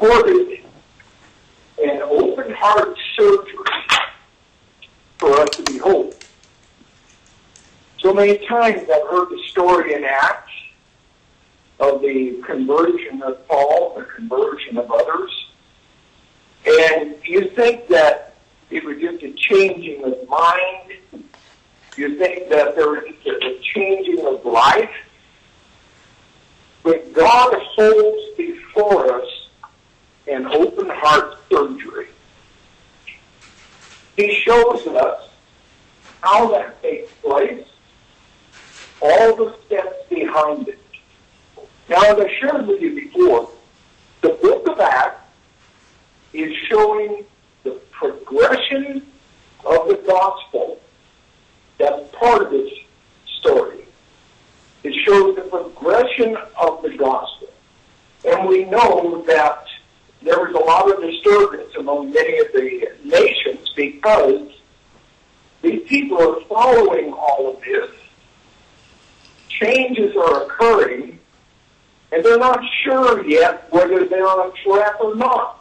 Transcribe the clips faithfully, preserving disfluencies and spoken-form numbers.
recorded an open heart surgery for us to behold. So many times I've heard the story in Acts of the conversion of Paul, the conversion of others, and you think that it was just a changing of mind. You think that there was just a changing of life. But God holds before us an open heart surgery. He shows us how that takes place, all the steps behind it. Now, as I shared with you before, the book of Acts is showing the progression of the gospel. That's part of this story. It shows the progression of the gospel. And we know that there was a lot of disturbance among many of the nations because these people are following all of this. Changes are occurring, and they're not sure yet whether they're on track or not.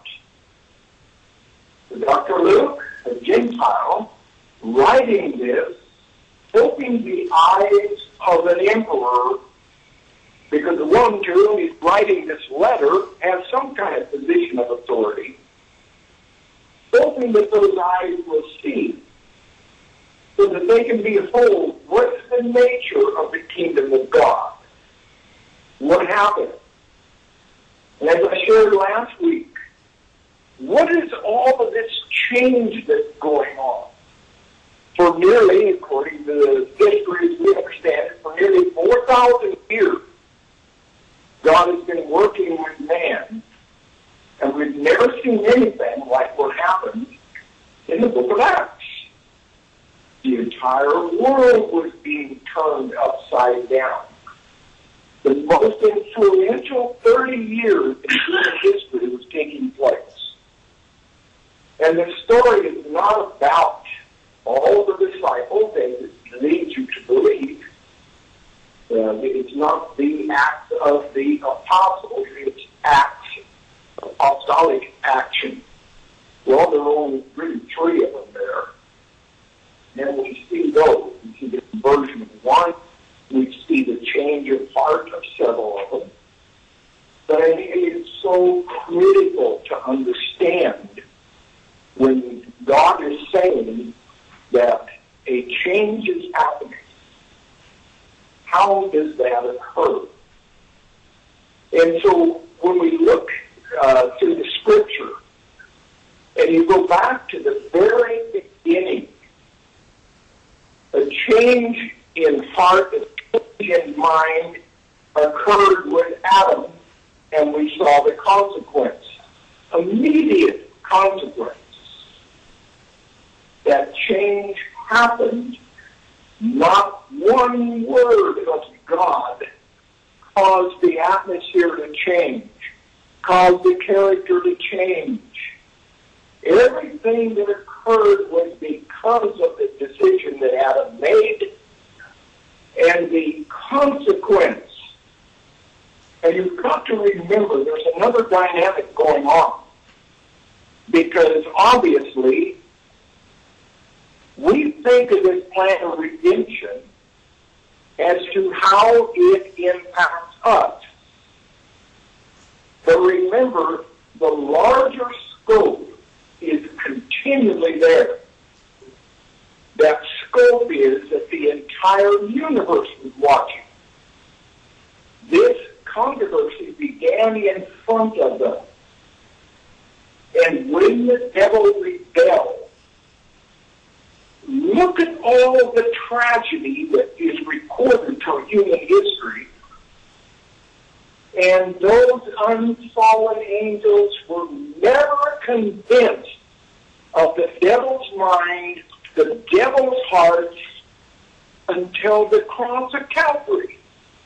Doctor Luke, a Gentile, writing this, opening the eyes of an emperor, because the one to whom he's writing this letter has some kind of position of authority, hoping that those eyes will see, so that they can behold what's the nature of the kingdom of God. What happened? And as I shared last week, what is all of this change that's going on? For nearly, according to the history as we understand it, for nearly four thousand years, God has been working with man. And we've never seen anything like what happened in the book of Acts. The entire world was being turned upside down. The most influential thirty years in human history was taking place. And the story is not about all the disciples, and it leads you to believe. Uh, it's not the acts of the apostles, it's acts, apostolic action. Well, there are only really three of them there. And we see those. We see the conversion of one. We see the change of heart of several of them. But I think it's so critical to understand when God is saying that a change is happening. How does that occur? And so when we look uh, to the scripture, and you go back to the very beginning, a change in heart and in mind occurred with Adam, and we saw the consequence, immediate consequence. That change happened. Not one word of God caused the atmosphere to change, caused the character to change. Everything that occurred was because of the decision that Adam made and the consequence. And you've got to remember there's another dynamic going on, because obviously we think of this plan of redemption as to how it impacts us. But remember, the larger scope is continually there. That scope is that the entire universe is watching. This controversy began in front of them. And when the devil rebelled, look at all the tragedy that is recorded through human history. And those unfallen angels were never convinced of the devil's mind, the devil's heart, until the cross of Calvary.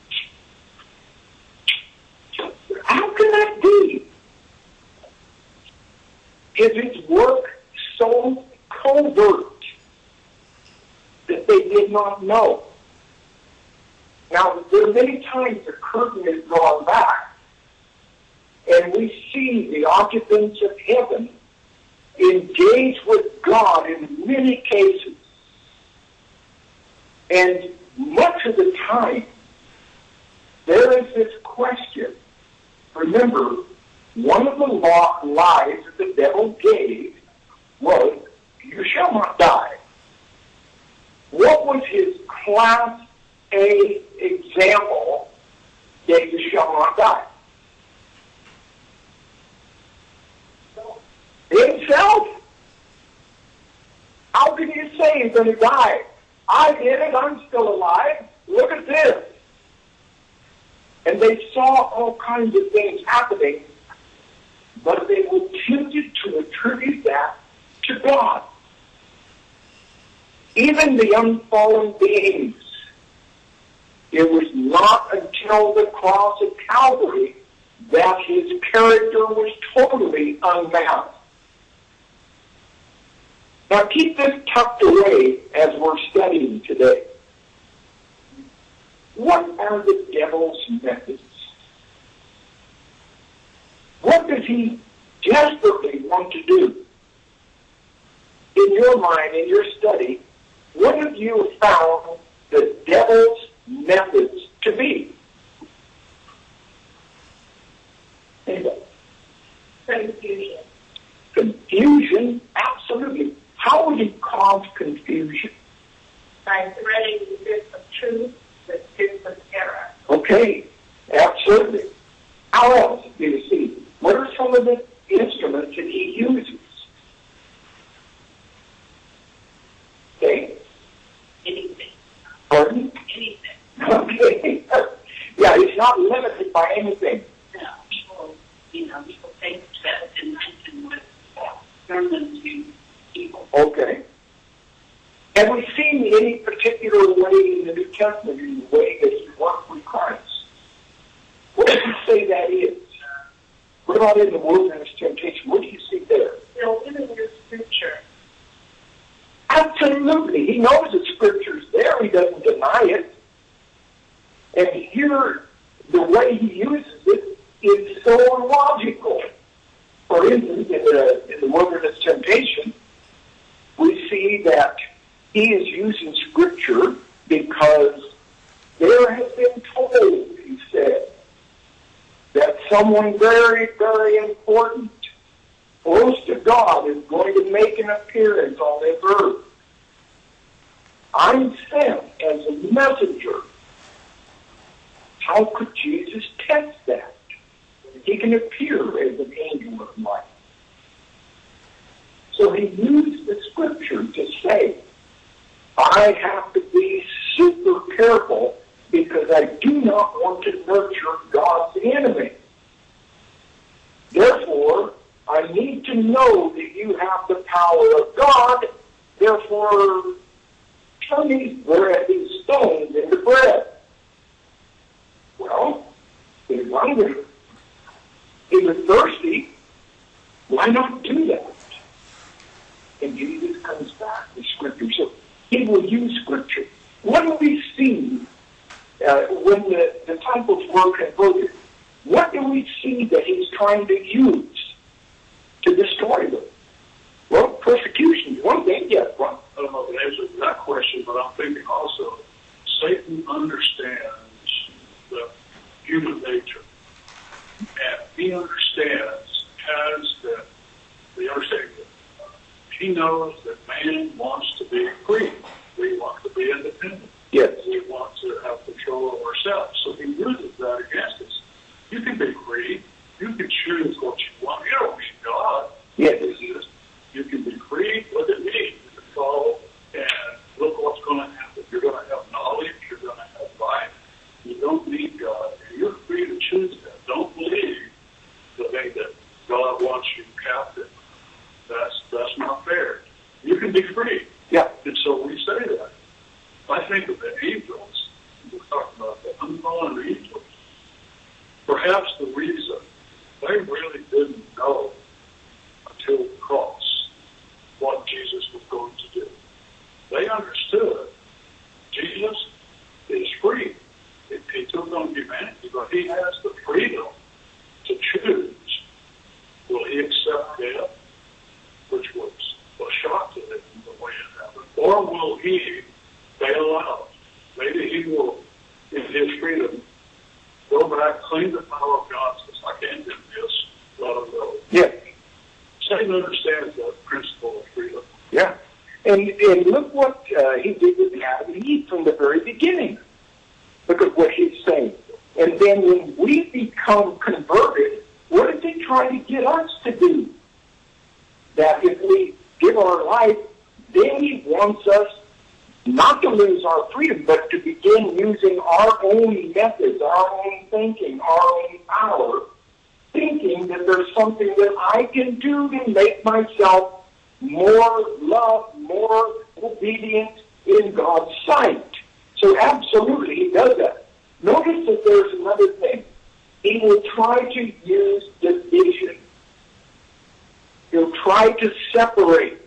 How can that be? Is its work so covert that they did not know? Now, there are many times the curtain is drawn back, and we see the occupants of heaven engage with God in many cases. And much of the time, there is this question. Remember, one of the law, lies that the devil gave was, you shall not die. What was his class A example that you shall not die? Himself. How can you say he's going to die? I did it. I'm still alive. Look at this. And they saw all kinds of things happening, but they were tempted to attribute that to God. Even the unfallen beings. It was not until the cross of Calvary that his character was totally unmasked. Now keep this tucked away as we're studying today. What are the devil's methods? What does he desperately want to do? In your mind, in your study, what have you found the devil's methods to be? Confusion. Confusion? Absolutely. How would he cause confusion? By threading the bits of truth with bits of error. Okay, absolutely. How else do you see? What are some of the instruments that he uses? Okay. Anything. Pardon? Anything. Okay. Yeah, he's not limited by anything. No, people, you know, people think that intention was sermon to people. Okay. Have we seen any particular way in the New Testament, in the way that he worked with Christ? What does he say that is? What about in the wilderness temptation? What do you see there? Still in the scripture. Absolutely. He knows the scripture's there. He doesn't deny it. And here, the way he uses it is so illogical. For instance, in the, in the wilderness temptation, we see that he is using scripture because there has been told, he said, that someone very, very important, close to God, is going to make an appearance on this earth. I'm sent as a messenger. How could Jesus test that? He can appear as an angel of light. So he used the scripture to say, I have to be super careful because I do not want to nurture God's enemy. Therefore, I need to know that you have the power of God. Therefore, turn these, bread, these stones into bread. Well, he was hungry. He was thirsty. Why not do that? And Jesus comes back with scripture. So he will use scripture. What do we see uh, when the disciples were converted? What do we see that he's trying to use to destroy them? Well, persecution is one thing, yes, right? I don't know the answer to that question, but I'm thinking also Satan understands the human nature. And he understands, has the, the understanding that he knows that man wants to be free. We want to be independent. Yes. We want to have control of ourselves. So he uses that against us. You can be free. You can choose what you want. You don't need God. Yes. You can be free. Look at me. You can follow and look what's going to happen. You're going to have knowledge. You're going to have life. You don't need God. And you're free to choose that. Don't believe the thing that God wants you captive. That's that's not fair. You can be free. Yeah. And so we say that. I think of the angels. We're talking about the unfallen angels. Perhaps the reason they really didn't know until the cross what Jesus was going to do. They understood Jesus is free. He took on humanity, but he has the freedom to choose Or will he bail out? Maybe he will, in his freedom, go back, clean the power of God, says, I can't do this, let him go. Yeah. Satan understands that principle of freedom. Yeah. And, and look what uh, he did with Adam and Eve from the very beginning. Look at what he's saying. And then when we become converted, what is he trying to get us to do? That if we give our life, then he wants us not to lose our freedom, but to begin using our own methods, our own thinking, our own power, thinking that there's something that I can do to make myself more loved, more obedient in God's sight. So absolutely, he does that. Notice that there's another thing. He will try to use division. He'll try to separate.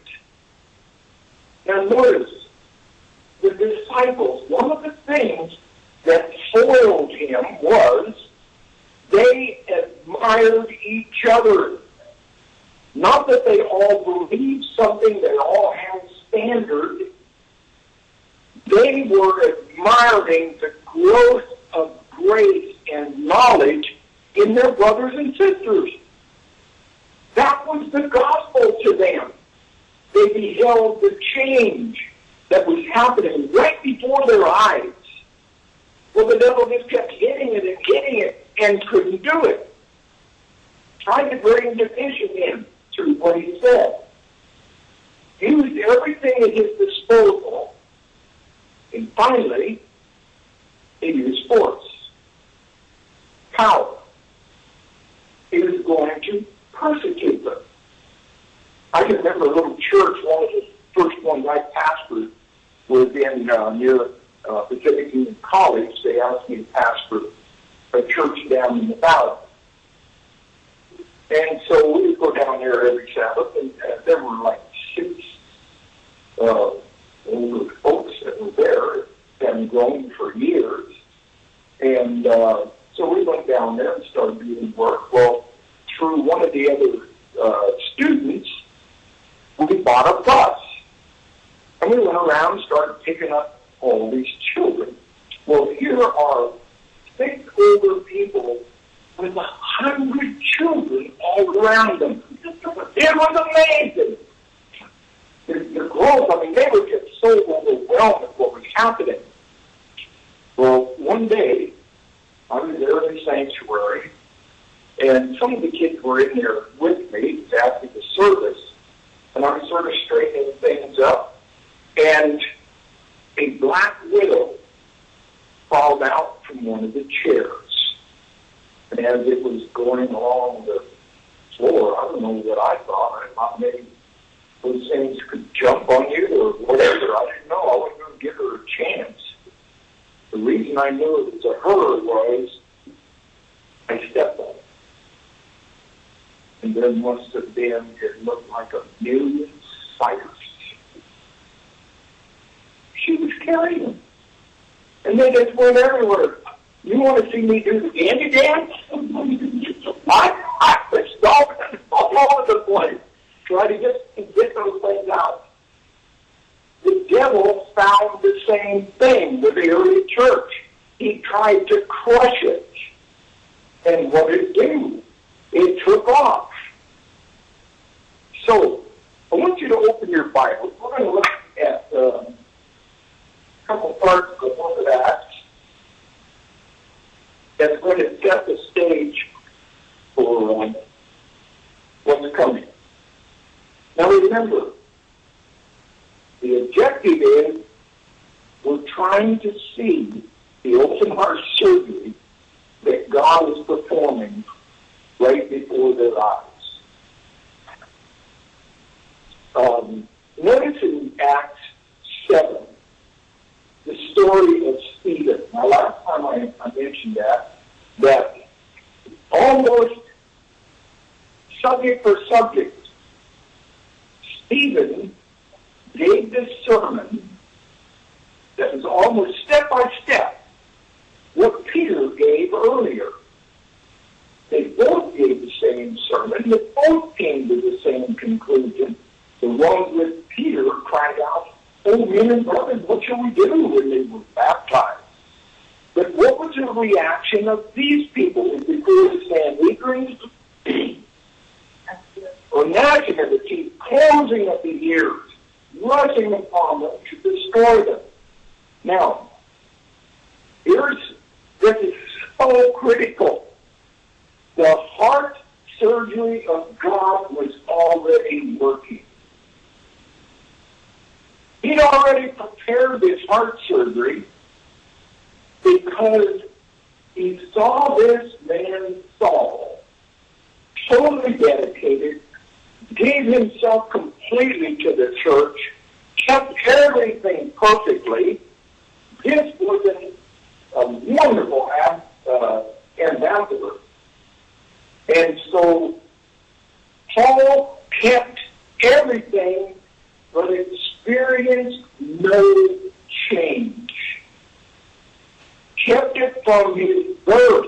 Now notice, the disciples, one of the things that foiled him was they admired each other. Not that they all believed something, they all had standard. They were admiring the growth of grace and knowledge in their brothers and sisters. That was the gospel to them. They beheld the change that was happening right before their eyes. Well, the devil just kept hitting it and hitting it and couldn't do it. Trying to bring division in through what he said. He used everything at his disposal, and finally, he used force, power. He was going to persecute them. I can remember a little church, one of the first ones I pastored was in uh, near uh, Pacific Union College. They asked me to pastor a church down in the valley. And so we would go down there every Sabbath, and uh, there were like six uh, older folks that were there, having grown for years. And uh, so we went down there and started doing work. Well, through one of the other uh, students, we bought a bus. And we went around and started picking up all these children. Well, here are six older people with a hundred children all around them. It was amazing. The, the growth, I mean, they were just so overwhelmed with what was happening. Well, one day, I was there in the sanctuary, and some of the kids were in there with me after the service, and I was sort of straightening things up, and a black widow crawled out from one of the chairs. And as it was going along the floor, I don't know what I thought. I thought maybe those things could jump on you or whatever. I didn't know. I wasn't going to give her a chance. The reason I knew it was a her was I stepped on it. And there must have been, it looked like a million spiders. She was carrying them. And they just went everywhere. You want to see me do the dandy dance? I, I was stomping all over the place, trying to get, get those things out. The devil found the same thing with the early church. He tried to crush it. And what did it do? It took off. So, I want you to open your Bible. We're going to look at uh, a couple parts of the book of Acts that's going to set the stage for um, what's coming. Now remember, the objective is we're trying to see the open heart surgery that God is performing right before their eyes. Um, notice in Acts seven, the story of Stephen. Now, last time I, I mentioned that, that almost subject for subject, Stephen gave this sermon that was almost step by step what Peter gave earlier. They both gave the same sermon. They both came to the same conclusion. The one with Peter cried out, oh, men and brothers, what shall we do when they were baptized? But what was the reaction of these people before the Sanhedrin? Or gnashing of the teeth, closing of the ears, rushing upon them to destroy them. Now, here's, this is so critical. The heart surgery of God was already working. He'd already prepared this heart surgery because he saw this man, Saul, totally dedicated, gave himself completely to the church, kept everything perfectly. This was an, a wonderful ab, uh, ambassador. And so Paul kept everything but experienced no change. Kept it from his birth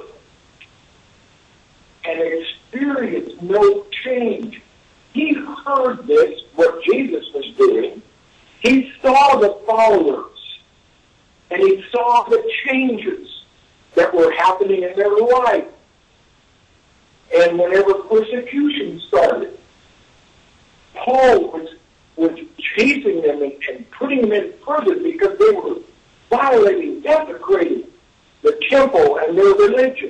and experienced no change. He heard this, what Jesus was doing. He saw the followers, and he saw the changes that were happening in their life. And whenever persecution started, Paul was, was chasing them and, and putting them in prison because they were violating, desecrating the temple and their religion.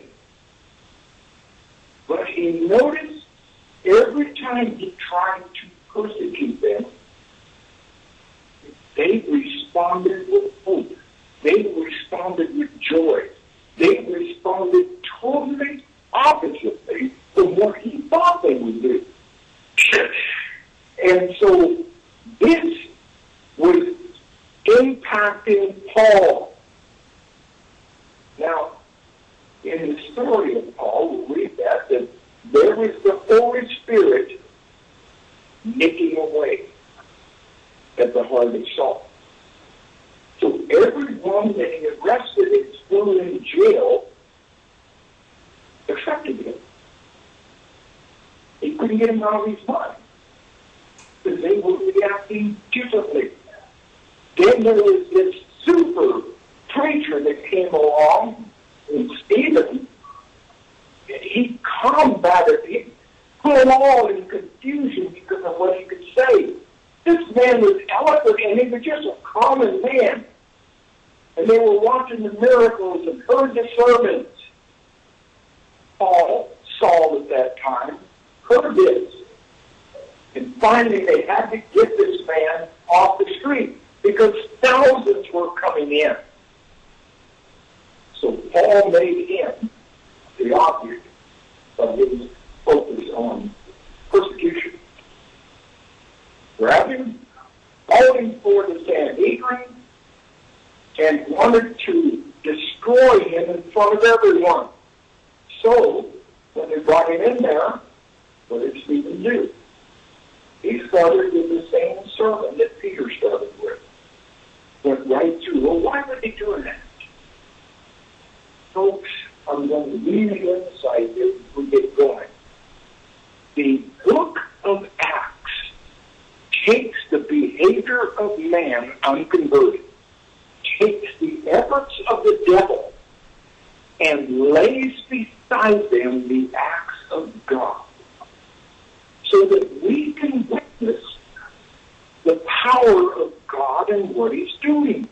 But he noticed every time he tried to persecute them, they responded with hope. They responded with joy. They responded totally oppositely from what he thought they would do. And so this was impacting Paul. Now, in the story of Paul, we'll read that, that there was the Holy Spirit nicking away at the heart of Saul. So everyone that he arrested and threw in jail affected him. He couldn't get him out of his mind because they were reacting differently. Then there was this super preacher that came along, and Stephen, and he combated, he put them all in confusion because of what he could say. This man was eloquent, and he was just a common man. And they were watching the miracles and heard the sermons. Paul, Saul at that time, heard this. And finally they had to get this man off the street because thousands were coming in. So Paul made him the object of his focus on persecution. Grabbed him, hauled him for the Sanhedrin, and wanted to destroy him in front of everyone. So, when they brought him in there, what did Stephen do? He started with the same sermon that Peter started with. Went right through. Well, why was he doing that? Folks, I'm going to leave you inside as we get going. The book of Acts takes the behavior of man unconverted, takes the efforts of the devil, and lays beside them the acts of God, so that we can witness the power of God and what he's doing.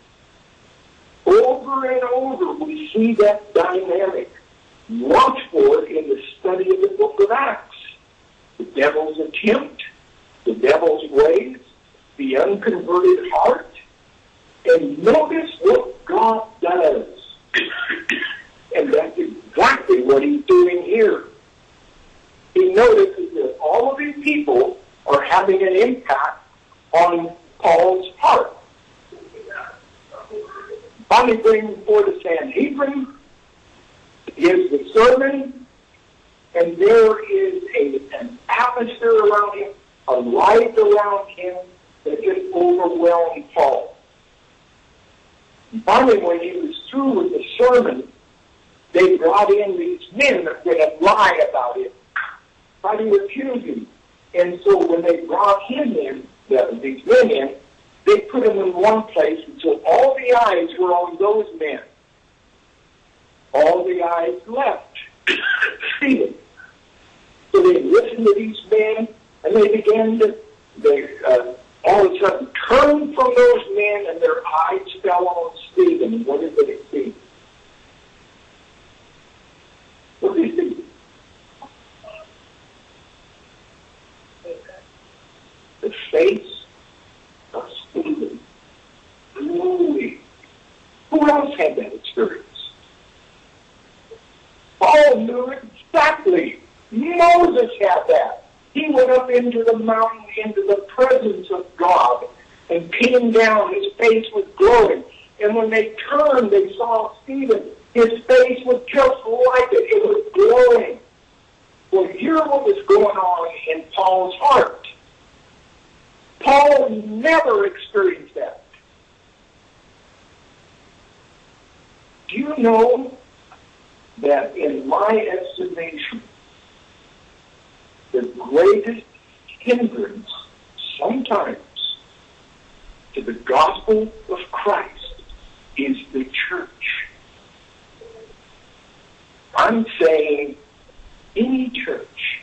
Over and over we see that dynamic. Watch for it in the study of the book of Acts. The devil's attempt, the devil's ways, the unconverted heart, and notice what God does. And that's exactly what he's doing here. He notices that all of these people are having an impact on Paul's heart. Finally, bring before the Sanhedrin, gives the sermon, and there is a, an atmosphere around him, a light around him that just overwhelmed Paul. And finally, when he was through with the sermon, they brought in these men that were going to lie about him, try to accuse him. And so when they brought him in, the, these men in, they put him one place, and so all the eyes were on those men. All the eyes left Stephen. So they listened to these men, and they began to, they uh, all of a sudden turned from those men, and their eyes fell on Stephen. What did they see? What did they see? The face of Stephen. Really? Who else had that experience? Paul knew exactly. Moses had that. He went up into the mountain, into the presence of God, and came down. His face was glowing. And when they turned, they saw Stephen. His face was just like it. It was glowing. Well, hear what was going on in Paul's heart. Paul never experienced that. Do you know that in my estimation, the greatest hindrance sometimes to the gospel of Christ is the church? I'm saying any church,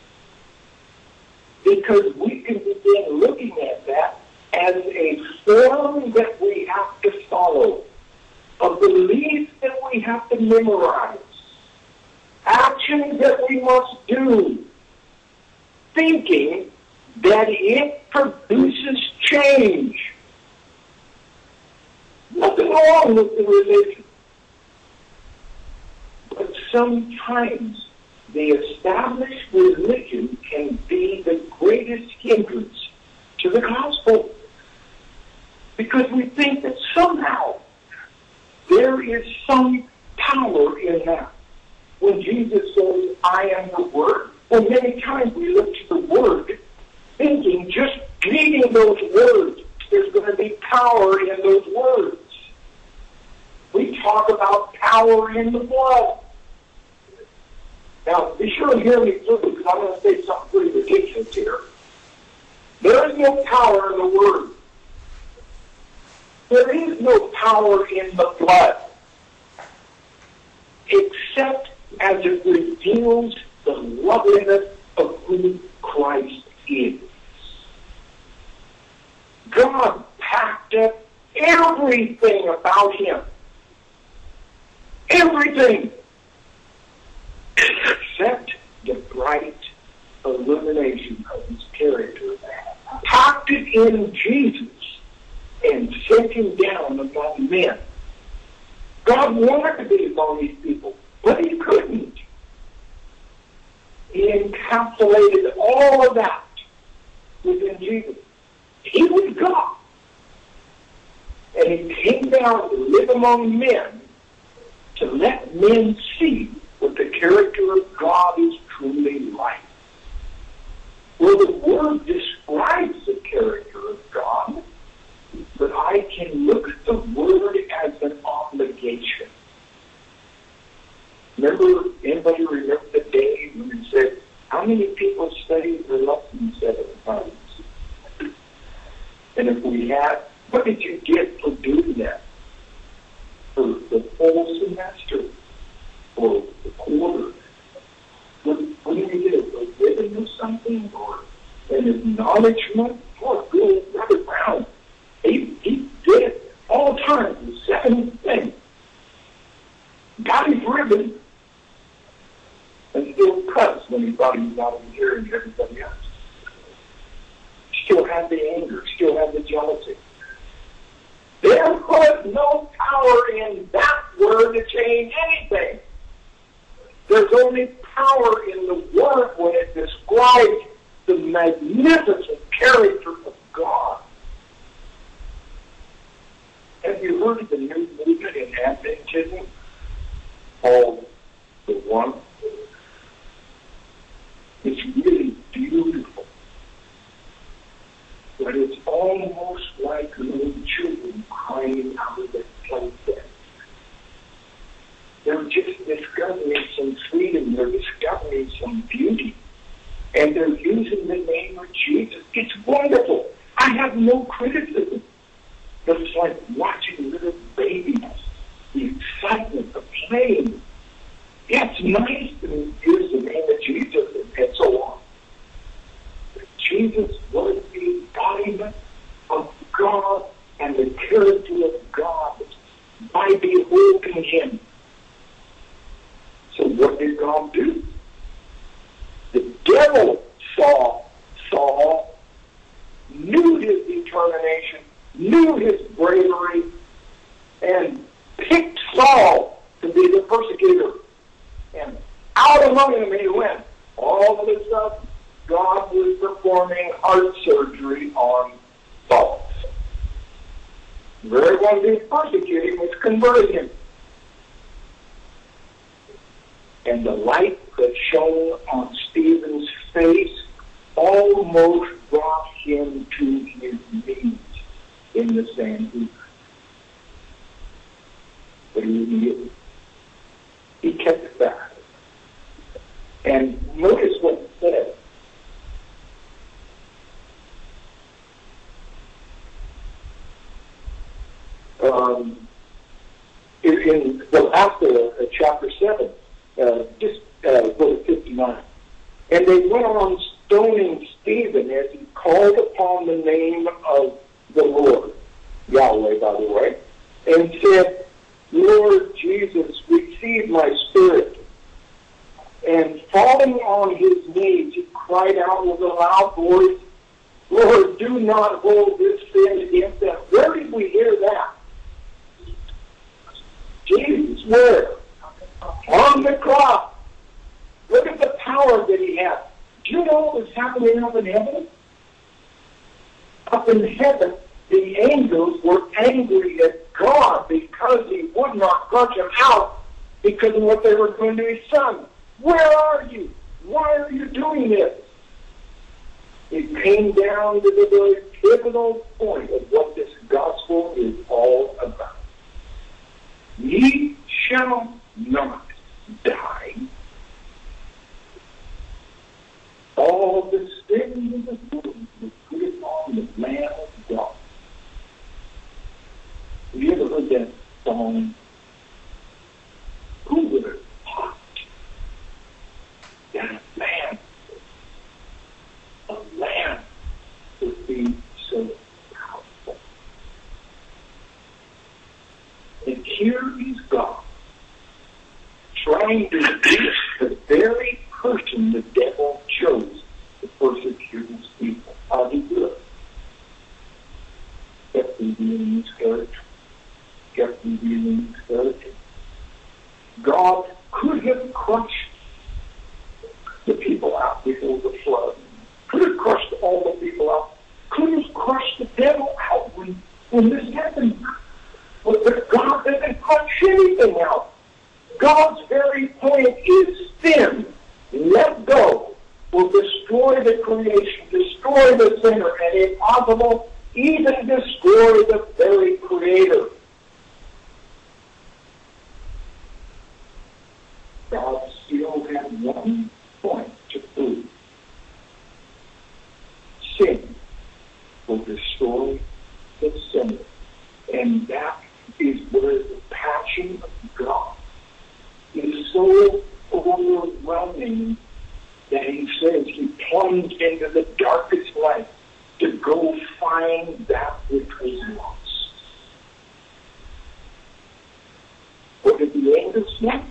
because we can begin looking at that as a form that we have to follow, a belief that we have to memorize, actions that we must do, thinking that it produces change. Nothing wrong with the religion. But sometimes the established religion can be the greatest hindrance to the gospel, because we think that somehow there is some power in that. When Jesus says, I am the Word, well, many times we look to the Word thinking just reading those words, there's going to be power in those words. We talk about power in the blood. Now, be sure to hear me through, because I'm going to say something pretty ridiculous here. There is no power in the Word. There is no power in the blood, except as it reveals the loveliness of who Christ is. God packed up everything about him. Everything. Except the bright illumination of his character. Packed it in Jesus and sent him down among men. God wanted to be among these people, but he couldn't. He encapsulated all of that within Jesus. He was God. And he came down to live among men to let men see what the character of God is truly like. Well, the Word describes the character of God, but I can look at the Word as an obligation. Remember, anybody remember the day when we said, how many people studied the lesson seven times? And if we had, what did you get for doing that? For the full semester? Or the quarter? What, what did you do? A ribbon or something? Or an acknowledgement? Or good, Brother Brown. He, he did it all the time, the seven things. Got his ribbon, and still cuts when he thought he was out of hearing everybody else. Still had the anger, still had the jealousy. There was no power in that word to change anything. There's only power in the word when it describes the magnificent character of God. Have you heard of the new movement in Adventism called The One? It's really beautiful. But it's almost like little children crying out of their playpen. They're just discovering some freedom. They're discovering some beauty. And they're using the name of Jesus. It's wonderful. I have no criticism. The like watching little babies, the excitement, the playing. Yeah, it's nice to use the name of Jesus and so on. But Jesus was the embodiment of God and the character of God by beholding him. So what did God do? The devil saw Saul, knew his determination, knew his bravery, and picked Saul to be the persecutor. And out among them he went. All of a sudden, God was performing heart surgery on Saul. The very one who was persecuting was converting him. And the light that shone on Stephen's face almost brought him to his knees in the Sanhedrin. But he didn't. He kept it back. And notice what he said. Um, in, in the last uh, chapter seven, uh, just uh, verse fifty-nine. And they went on stoning Stephen as he called upon the name of the Lord, Yahweh, by the way, and said, Lord Jesus, receive my spirit. And falling on his knees, he cried out with a loud voice, Lord, do not hold this sin against them. Where did we hear that? Jesus, where? On the cross. Look at the power that he had. Do you know what was happening up in heaven? Up in heaven, the angels were angry at God because he would not crush them out because of what they were doing to his son. Where are you? Why are you doing this? It came down to the very pivotal point of what this gospel is all about. Ye shall not die. All the sins of the world were put upon the Lamb of God. Have you ever heard that song? Who would have thought that a man, a lamb, would be so powerful? And here is God trying to reach the very person the devil chose to persecute his people. How did he do it? Kept revealing his character. Kept revealing his character. God could have crushed the people out before the flood. Could have crushed all the people out. Could have crushed the devil out when, when this happened. But, but God doesn't crush anything out. God's very point is sin. Let go will destroy the creation, destroy the sinner, and if possible, even destroy the very creator. God still had one point to prove. Sin will destroy the sinner. And that is where the passion of God is so overwhelming that he says he plunged into the darkest light to go find that which was lost. What did the angels make?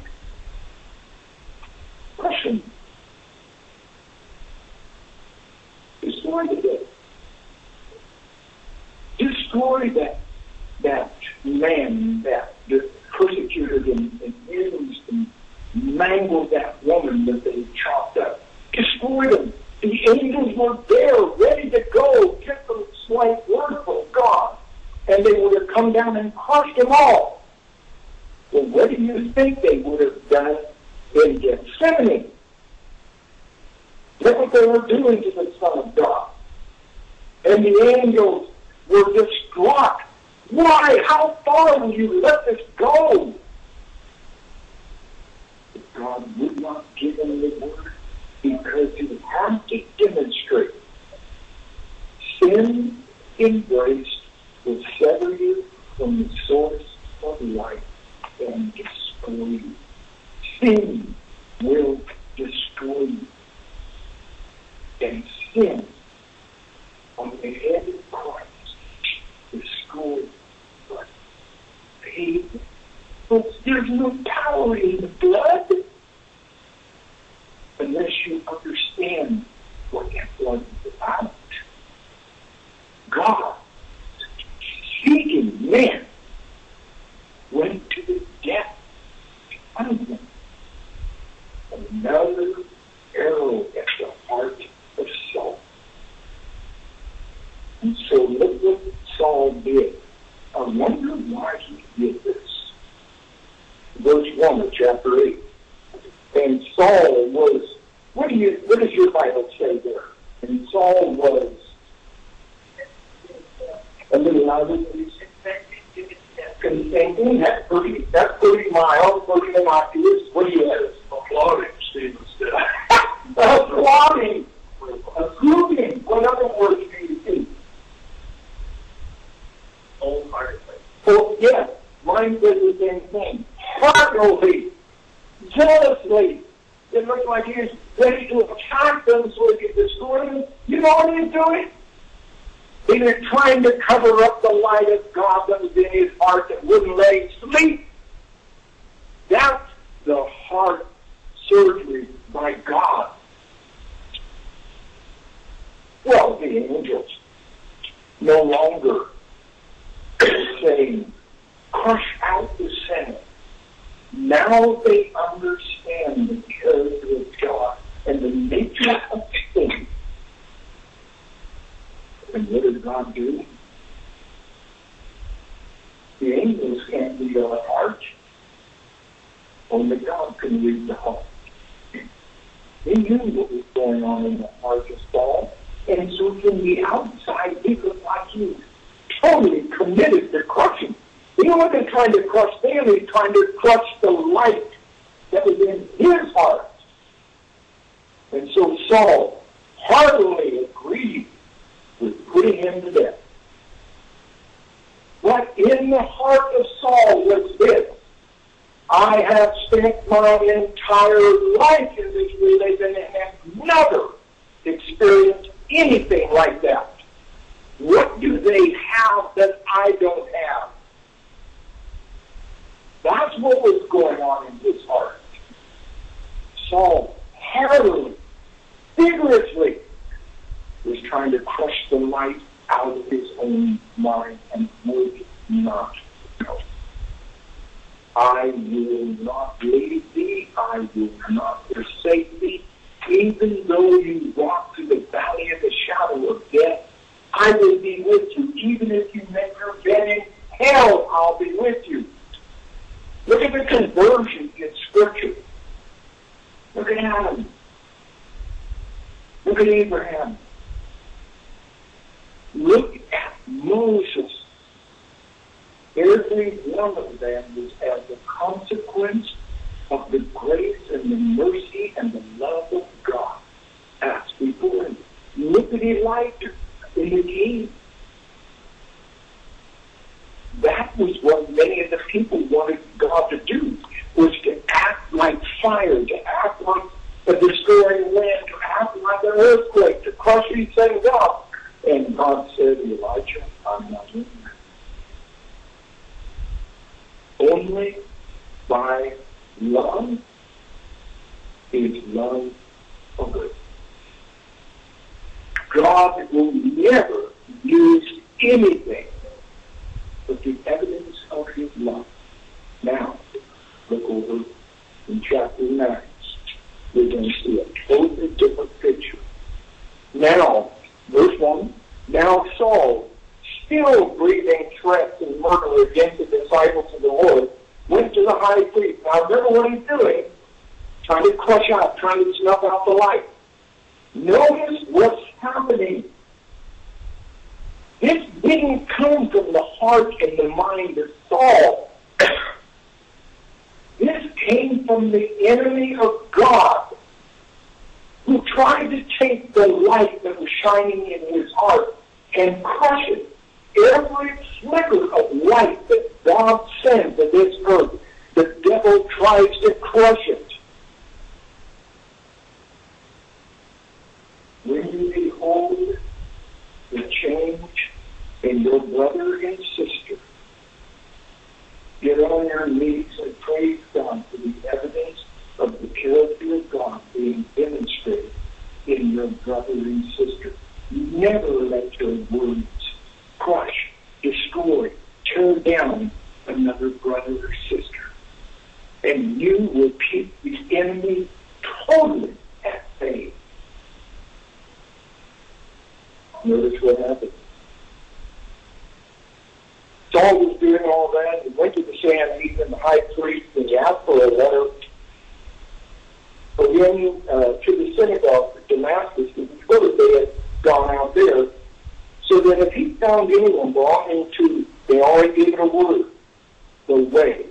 Crushing. Destroy the devil. Destroy that that man that persecuted and, and used and mangled that woman that they chopped up. Destroy them. The angels were there, ready to go, get the slight word from God, and they would have come down and crushed them all. Well, what do you think they would have done in Gethsemane? Look what they were doing to the Son of God. And the angels were distraught. Why? How far will you let this go? But God would not give them the word because he had to demonstrate sin embraced will sever you from the source of life and destroy you. Sin will destroy you. And sin on the head of Christ destroys us. But there's no power in the blood unless you understand what that blood is about. God, seeking men, went to the death of them. Another arrow at the heart of Saul. And so look what Saul did. I wonder why he did this. Verse one of chapter eight. And Saul was, what do you, what does your Bible say there? And Saul was, a little louder, please. Consenting, that's thirty, that's thirty miles, thirty miles. What do you have? Applauding Stephen's death. Applauding, approving. What other words do you see? Wholeheartedly. Oh, yes, mine says the same thing. Heartily, jealously. It looks like he's ready to attack them so he can destroy them. You know what he's doing? He was trying to cover up the light of God that was in his heart that wouldn't let him sleep. That's the heart surgery by God. Well, the angels no longer saying, crush out the sin. Now they understand the character of God and the nature of things. And what does God do? The angels can't read our heart. Only God can read the heart. They knew what was going on in the heart of Saul, and so from the outside, he looked like he was totally committed to crushing. He wasn't trying to crush them, he was trying to crush the light that was in his heart. And so Saul heartily agreed with putting him to death. But in the heart of Saul was this: I have spent my entire life in this religion and have never experienced anything like that. What do they have that I don't have? That's what was going on in his heart. Saul heartily, vigorously was trying to crush the light out of his own mind and would not go. I will not leave thee, I will not forsake thee, even though you walk through the valley of the shadow of death, I will be with you. Even if you make your bed in hell, I'll be with you. Look at the conversion in Scripture. Look at Adam. Look at Abraham. Look at Moses. Every one of them was as a consequence of the grace and the mercy and the love of God. Ask before him. Look at Elijah in the cave. That was what many of the people wanted God to do, was to act like fire, to act like a destroying wind, to act like an earthquake, to crush these things up. And God said, Elijah, I'm not doing that. Only by love is love of good. God will never use anything but the evidence of his love. Now, look over in chapter nine. We're going to see a totally different picture. Now, verse one, now Saul, still breathing threats and murder against the disciples of the Lord, went to the high priest. Now remember what he's doing, trying to crush out, trying to snuff out the light. Notice what's happening. This didn't come from the heart and the mind of Saul. This came from the enemy of God, who tried to take the light that was shining in his heart and crush it. Every flicker of light that God sent to this earth, the devil tries to crush it. When you behold the change in your brother and sister, get on your knees and praise God for the evidence of the character of God being demonstrated in your brother and sister. Never let your words crush, destroy, tear down another brother or sister. And you will keep the enemy totally at bay. Notice what happened. Saul was doing all that. He went to the Sanhedrin, the high priest, and he asked for a letter for him uh, to the synagogue of Damascus, before they had gone out there, so that if he found anyone belonging to, they already gave it a word, the way.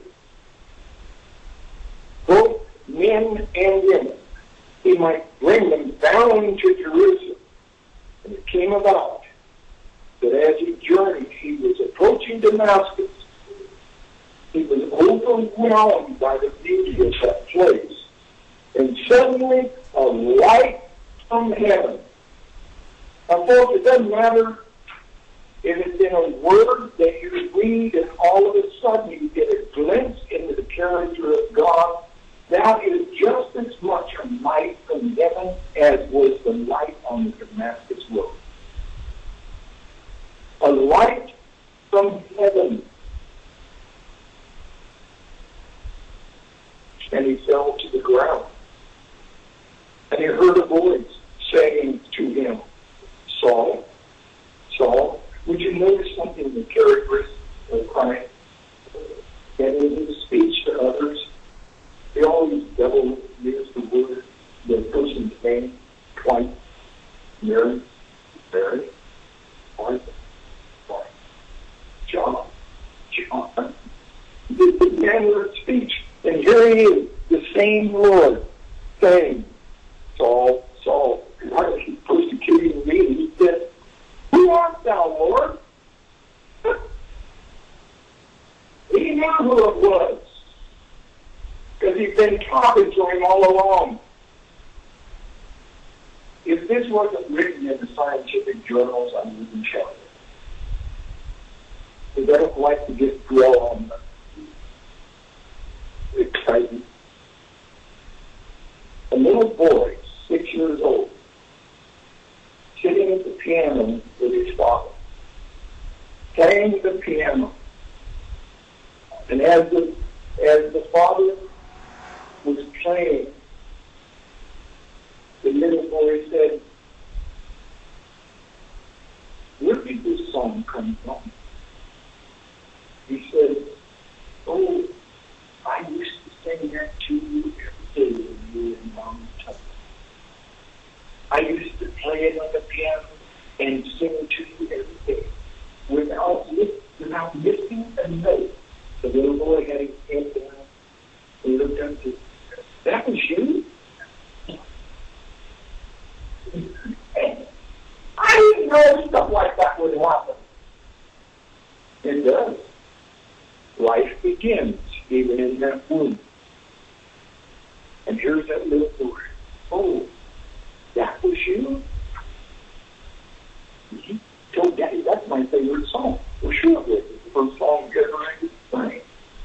Both men and women, he might bring them down to Jerusalem. And it came about that as he journeyed, he was approaching Damascus. He was overwhelmed by the beauty of that place. And suddenly, a light from heaven. Now, folks, it doesn't matter if it's in a word that you read and all of a sudden you get a glimpse into the character of God. That is just as much a light from heaven as was the light on the Damascus road. A light from heaven. And he fell to the ground. And he heard a voice saying to him, Saul, Saul, would you notice something in the characteristics of Christ? And in his speech to others, they always double use the word, the person's name, twice. Mary, Mary, Martha, Martha, John, John. This is the manner of speech. And here he is, the same Lord, saying, Saul, Saul, why are you persecuting me? And he said, who art thou, Lord? He knew who it was, because he'd been talking to him all along. If this wasn't written in the scientific journals, I wouldn't tell you. Because I don't like to just dwell on the excitement. A little boy, six years old, sitting at the piano with his father, playing the piano. And as the, as the father was playing, the little boy said, where did this song come from? He said, oh, I used to sing that to you every day when you were in Mom Tuck. I used to play it on the piano and sing to you every day without, without missing a note. The little boy had his head down. He looked up to, that was you? And I didn't know stuff like that would happen. It does. Life begins even in that womb. And here's that little boy. Oh, that was you? He told Daddy, that's my favorite song. Well, sure it was. It's the first song you ever heard sing.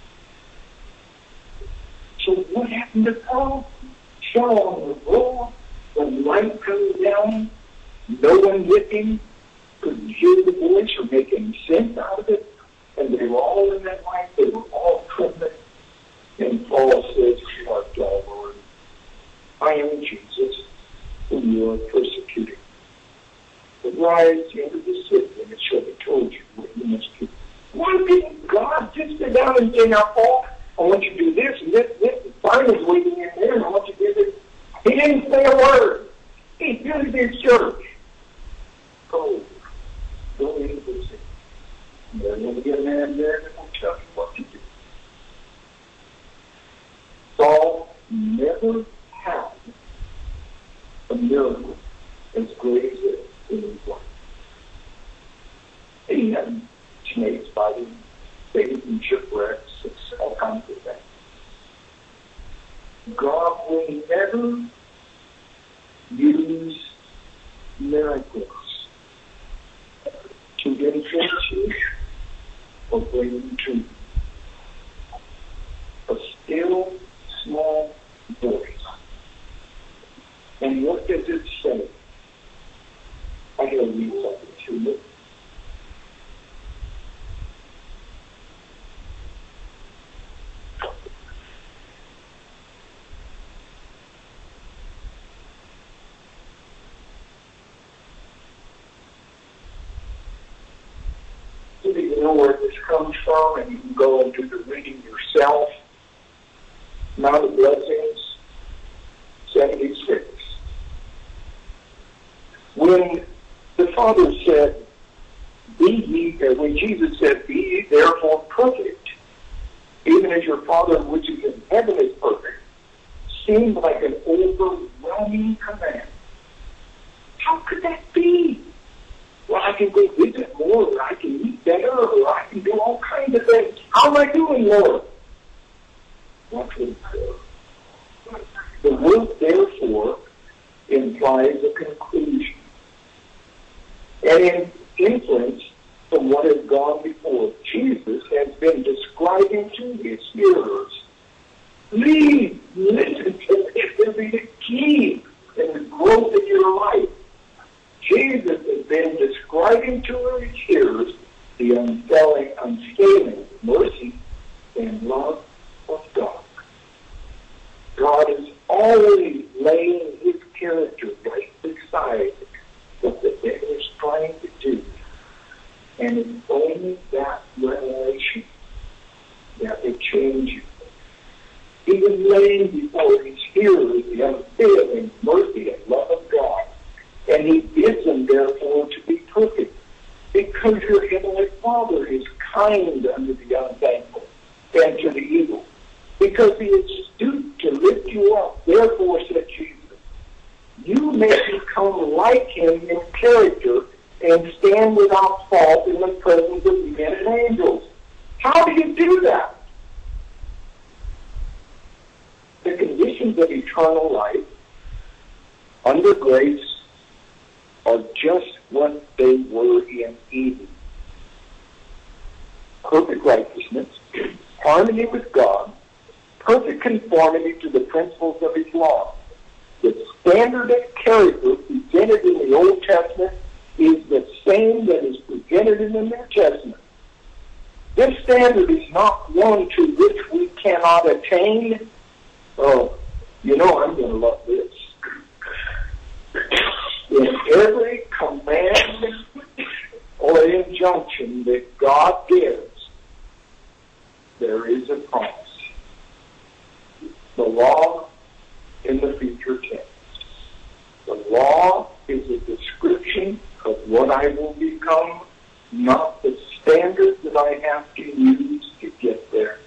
So what happened to Paul? Fell on the floor. When light comes down, no one with him could hear the voice or make any sense out of it. And they were all in that light. They were all trembling. And Paul says, who art thou, Lord? I am Jesus, whom you are persecuting. But rise into the city, and it shall be told you what you must do. Why didn't God just sit down and say, now, Paul, I want you to do this and this, this, and Simon's waiting in there, and I want you to do this. He didn't say a word. He did his church. Go. Go into the city. There's going to get a man there that will tell you what to do. Saul never had a miracle as great as this in his life. He had snakes biting, saved and shipwrecks, it's all kinds of things. God will never use miracles to influence you or bring you to a still, small voice. And what does it say? I'm going to read something to you. So that you know where this comes from, and you can go and do the reading yourself. Mount of Blessings, seventy-six. When the Father said, be ye, or when Jesus said, be ye therefore perfect, even as your Father which is in heaven is perfect, seemed like an overwhelming command. How could that be? Well, I can go visit more, or I can eat better, or I can do all kinds of things. How am I doing, Lord? Watch what it says. The word therefore implies a conclusion. And in inference from what has gone before, Jesus has been describing to his hearers, please listen to this. This will be the key in the growth of your life. Jesus has been describing to his hearers the unfailing, unscaling mercy and love of God. God is always laying his character right beside what the devil is trying to do. And it's only that revelation that will change you. Even laying before his hearers the unfailing mercy and love of God. And he bids them, therefore, to be perfect. Because your heavenly Father is kind unto the unthankful and to the evil. Because he is stooped to lift you up. Therefore, said Jesus, you may become like him in character and stand without fault in the presence of men and angels. How do you do that? The conditions of eternal life under grace are just what they were in Eden. Perfect righteousness, harmony with God, perfect conformity to the principles of his law. The standard of character presented in the Old Testament is the same that is presented in the New Testament. This standard is not one to which we cannot attain. Oh, you know I'm going to love this. In every command or injunction that God gives, there is a promise. The law in the future tense. The law is a description of what I will become, not the standard that I have to use to get there.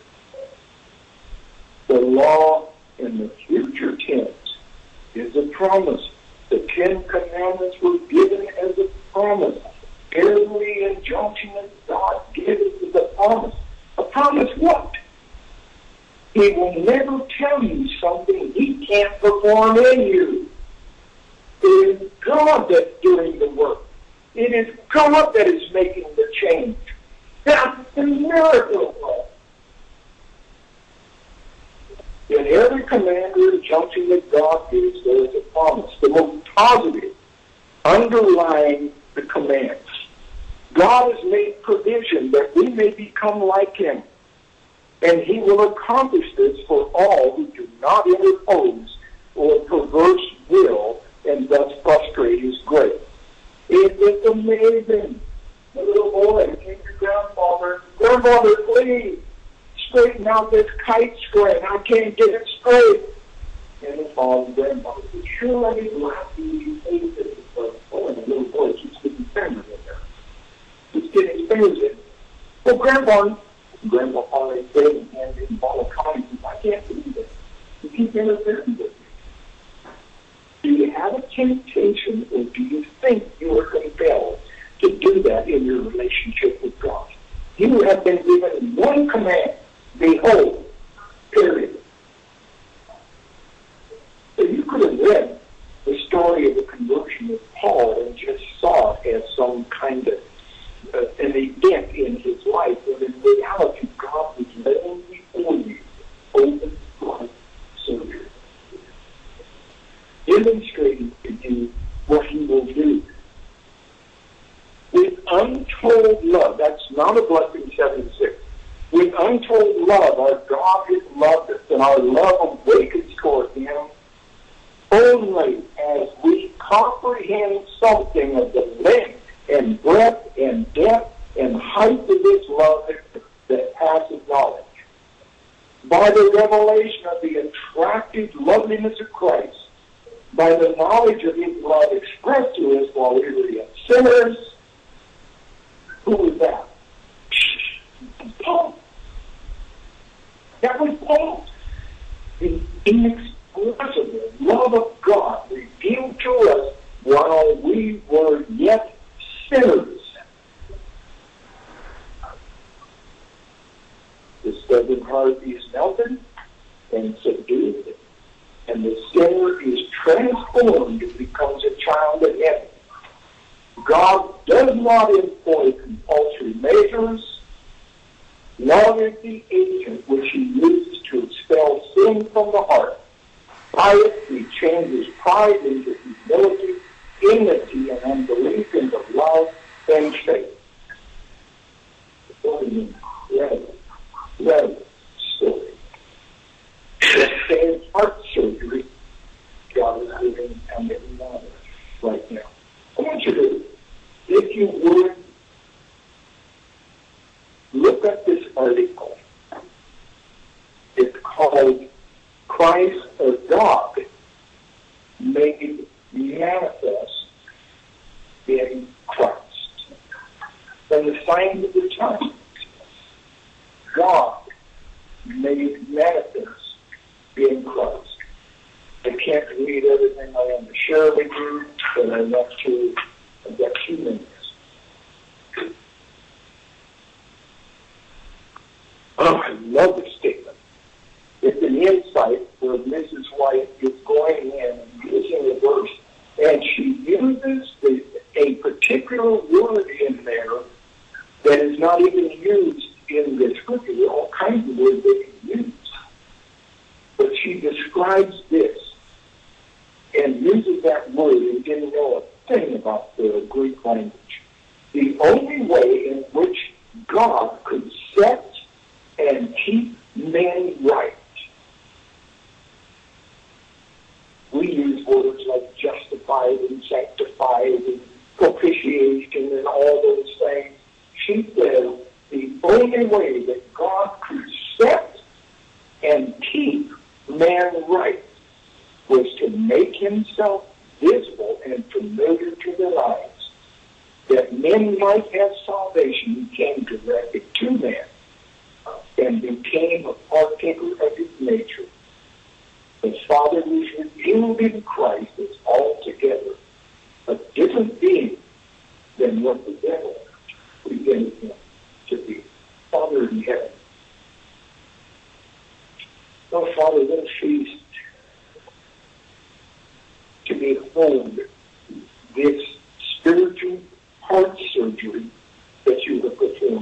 The law in the future tense is a promise. The Ten Commandments were given as a promise. Every injunction that God gives is a promise. A promise what? He will never tell you something he can't perform in you. It is God that's doing the work. It is God that is making the change. That's the miracle of God. In every command or injunction that God gives, there is a promise. The most positive underlying the commands. God has made provision that we may become like him. And he will accomplish this for all who do not interpose or perverse will and thus frustrate his grace. It's amazing. The little boy came to grandfather. Grandfather, please straighten out this kite string. I can't get it straight. And his father and grandmother said, sure, let me laugh. You hate this. Oh, and the little boy keeps getting fingers in there. He's getting his fingers in. Well, grandpa, grandpa finally said and handed him a ball of coins. I can't believe it. You keep interfering with me. Do you have a temptation, or do you think you are compelled to do that in your relationship with God? You have been given one command. Behold, period. So you could have read the story of the conversion of Paul and just saw it as some kind of uh, an event in his life, when in reality God was laying before you open heart surgery, demonstrating to you what he will do. With untold love, that's not a blessing seventy-six. With untold love, our God has loved us, and our love awakens toward him only as we comprehend something of the length and breadth and depth and height of his love that, that passes knowledge. By the revelation of the attractive loveliness of Christ, by the knowledge of his love expressed to us while we were yet sinners. Who was that? Paul. That was Paul. The inexpressible love of God revealed to us while we were yet sinners. The stubborn heart is melted and subdued, and the sinner is transformed and becomes a child of heaven. God does not employ compulsory measures. Love is the agent which he uses to expel sin from the heart. By it, he changes pride into humility, enmity and unbelief into love and faith. What an incredible, incredible story. The same heart surgery God is doing and every one of us right now. I want you to, if you would, look at this article. It's called Christ or God Made Manifest in Christ. From the signs of the times, God made manifest in Christ. I can't read everything I want to share with you, but I want to, I've got two minutes. Oh, I love this statement. It's an insight where Missus White is going in and using a verse, and she uses the, a particular word in there that is not even used in the scripture. There are all kinds of words that are used. But she describes this and uses that word and didn't know a thing about the Greek language. The only way in which God could set and keep men right. We use words like justified and sanctified and propitiation and all those things. She says the only way that God could set and keep man right was to make himself visible and familiar to their lives, that men might have salvation. He came directly to man and became a partaker of his nature. The Father was revealed in Christ as altogether a different being than what the devil created him to be. Father in heaven. Oh, Father, what a feast to behold this spiritual heart surgery that you have performed.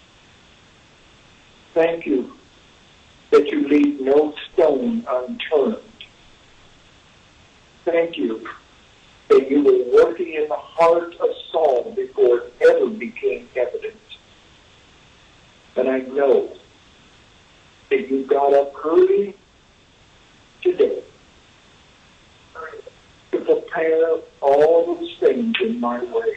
Thank you that you leave no stone unturned. Thank you that you were working in the heart of Saul before it ever became evident. And I know that you got up early today to prepare all those things in my way,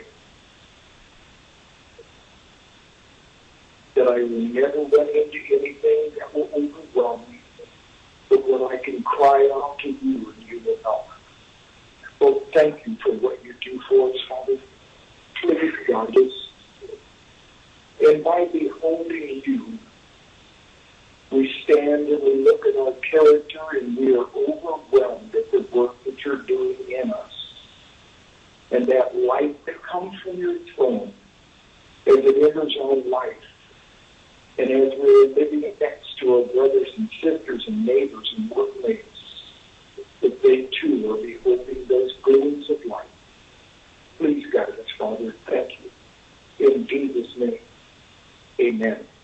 that I will never run into anything that will overwhelm me, but when I can cry out to you and you will help. Well, thank you for what you do for us, Father. Please guide us. And by beholding you, we stand and we look at our character and we are overwhelmed at the work that you're doing in us. And that light that comes from your throne, as it enters our life, And as we're living next to our brothers and sisters and neighbors and workmates, that they too are beholding those gleams of light. Please guide us, Father. Thank you. In Jesus' name, amen.